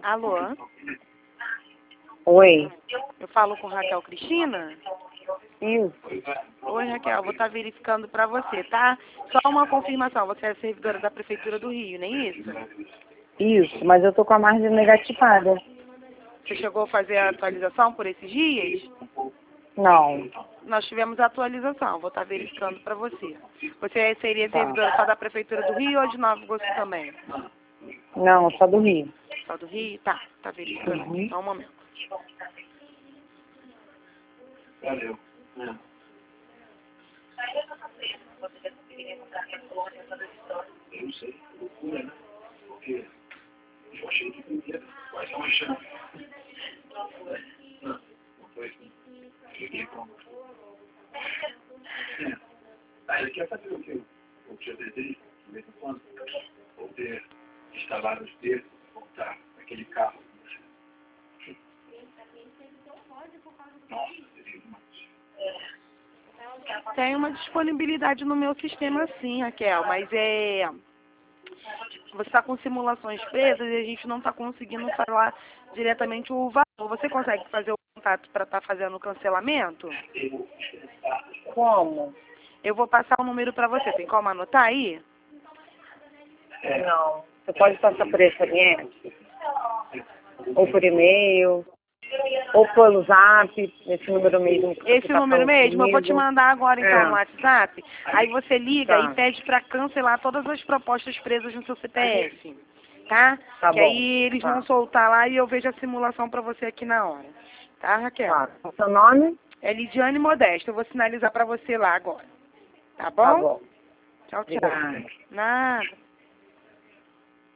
Alô? Oi. Eu falo com Raquel Cristina? Isso. Oi, Raquel, vou estar verificando para você, tá? Só uma confirmação, você é servidora da Prefeitura do Rio, não é isso? Isso, mas eu tô com a margem negativada. Você chegou a fazer a atualização por esses dias? Não. Nós tivemos a atualização, vou estar verificando para você. Você seria Tá. servidora só da Prefeitura do Rio ou de Nova Iguaçu também? Não, só do Rio. Só do Rio? Tá verificando aqui, só um momento. Valeu. Eu não sei, loucura, né? Porque eu achei que podia quase uma chance. Não foi assim. Cheguei com... Aí ele quer saber o que eu já desejo, de vez em quando, poder instalar os dedos e montar aquele carro. Nossa, seria demais. Tem uma disponibilidade no meu sistema sim, Raquel, mas você está com simulações presas e a gente não está conseguindo falar diretamente o valor. Você consegue fazer o contato para estar fazendo o cancelamento? Como? Eu vou passar o número para você. Tem como anotar aí? Não. Você pode passar por SMS? Ou por e-mail? Ou pelo Zap, esse número mesmo. Que Esse você tá número falando mesmo, eu vou te comigo. mandar agora então É. no WhatsApp. Aí você liga Tá. e pede para cancelar todas as propostas presas no seu CPF. Tá? Tá Que bom. aí eles Tá. vão soltar lá e eu vejo a simulação para você aqui na hora. Tá, Raquel? Tá. O seu nome? É Lidiane Modesto. Eu vou sinalizar para você lá agora. Tá bom? Tá bom. Tchau, tchau. Obrigada. Nada.